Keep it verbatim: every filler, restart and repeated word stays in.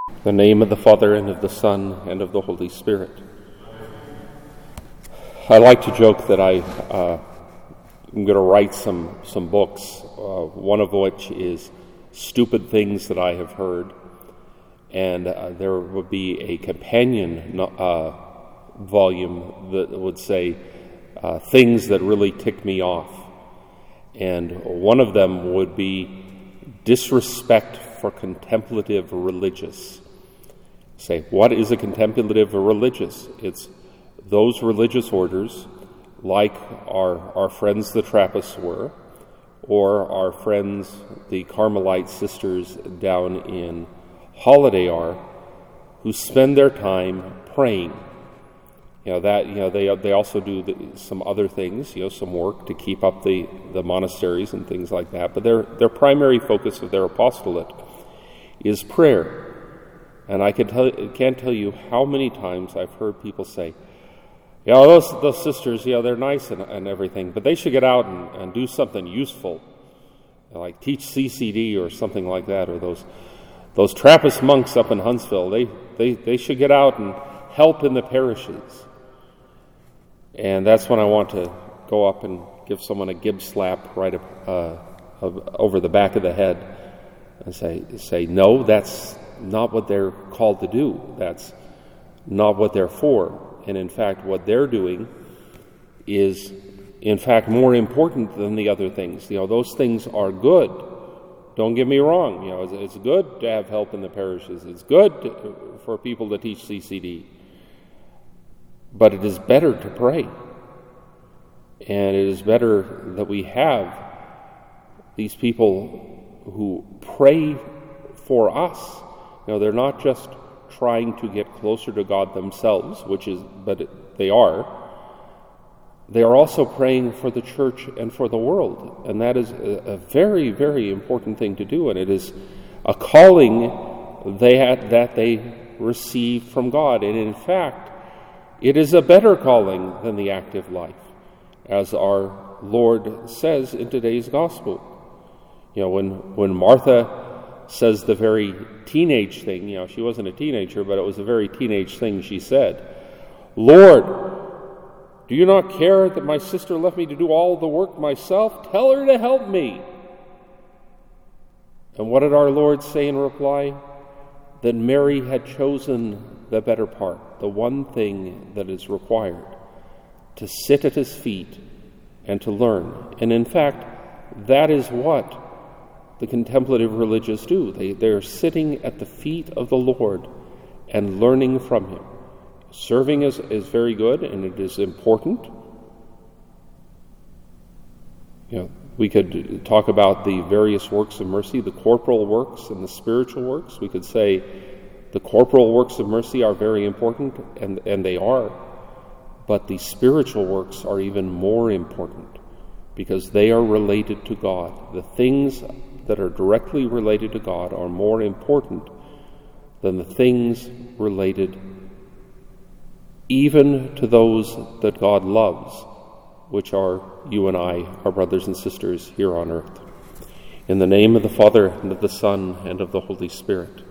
In the name of the Father, and of the Son, and of the Holy Spirit. I like to joke that I, uh, I'm going to write some, some books, uh, one of which is Stupid Things That I Have Heard, and uh, there would be a companion uh, volume that would say uh, Things That Really Tick Me Off. And one of them would be Disrespect for Contemplative Religious. Say, what is a contemplative religious? It's those religious orders, like our, our friends the Trappists were, or our friends the Carmelite sisters down in Holiday are, who spend their time praying. You know that you know they they also do the, some other things, you know, some work to keep up the, the monasteries and things like that. But their their primary focus of their apostolate is prayer. And I can tell, can't tell you how many times I've heard people say, "Yeah, those those sisters, yeah, they're nice and, and everything, but they should get out and, and do something useful, like teach C C D or something like that, or those those Trappist monks up in Huntsville, they they they should get out and help in the parishes." And that's when I want to go up and give someone a gib slap right up, uh, over the back of the head and say, say, no, that's not what they're called to do. That's not what they're for. And in fact, what they're doing is, in fact, more important than the other things. You know, those things are good. Don't get me wrong. You know, it's, it's good to have help in the parishes. It's good to, for people to teach C C D. But it is better to pray. And it is better that we have these people who pray for us. You know, they're not just trying to get closer to God themselves, which is, but it, they are. They are also praying for the church and for the world. And that is a, a very, very important thing to do. And it is a calling they had, that they received from God. And in fact, it is a better calling than the active life, as our Lord says in today's gospel. You know, when, when Martha says the very teenage thing, you know, she wasn't a teenager, but it was a very teenage thing she said, "Lord, do you not care that my sister left me to do all the work myself? Tell her to help me." And what did our Lord say in reply? That Mary had chosen the better part, the one thing that is required, to sit at his feet and to learn. And in fact, that is what the contemplative religious do. They, they're sitting at the feet of the Lord and learning from him. Serving is, is very good, and it is important. You know, we could talk about the various works of mercy, the corporal works and the spiritual works. We could say the corporal works of mercy are very important, and, and they are. But the spiritual works are even more important because they are related to God. The things that are directly related to God are more important than the things related even to those that God loves, which are you and I, our brothers and sisters here on earth. In the name of the Father, and of the Son, and of the Holy Spirit.